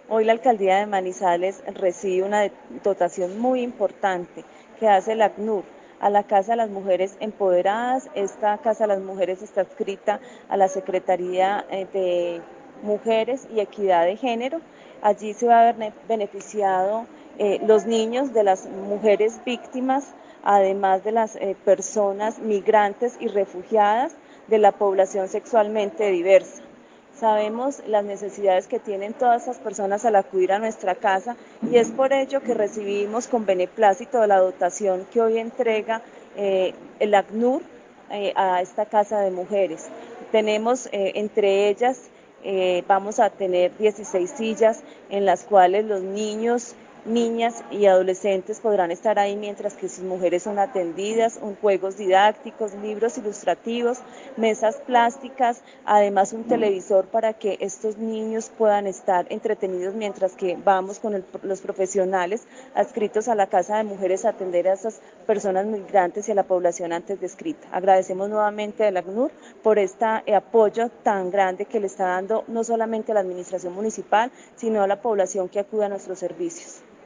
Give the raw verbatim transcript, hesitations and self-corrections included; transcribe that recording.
Hoy la alcaldía de Manizales recibe una dotación muy importante que hace el ACNUR a la Casa de las Mujeres Empoderadas. Esta Casa de las Mujeres está adscrita a la Secretaría de Mujeres y Equidad de Género. Allí se va a ver beneficiado eh, los niños de las mujeres víctimas, además de las eh, personas migrantes y refugiadas de la población sexualmente diversa. Sabemos las necesidades que tienen todas esas personas al acudir a nuestra casa y es por ello que recibimos con beneplácito la dotación que hoy entrega eh, el ACNUR eh, a esta casa de mujeres. Tenemos eh, entre ellas, eh, vamos a tener dieciséis sillas en las cuales los niños, niñas y adolescentes podrán estar ahí mientras que sus mujeres son atendidas, un, juegos didácticos, libros ilustrativos, mesas plásticas, además un televisor para que estos niños puedan estar entretenidos mientras que vamos con el, los profesionales adscritos a la Casa de Mujeres a atender a esas personas migrantes y a la población antes descrita. Agradecemos nuevamente a la ACNUR por este apoyo tan grande que le está dando no solamente a la administración municipal, sino a la población que acude a nuestros servicios.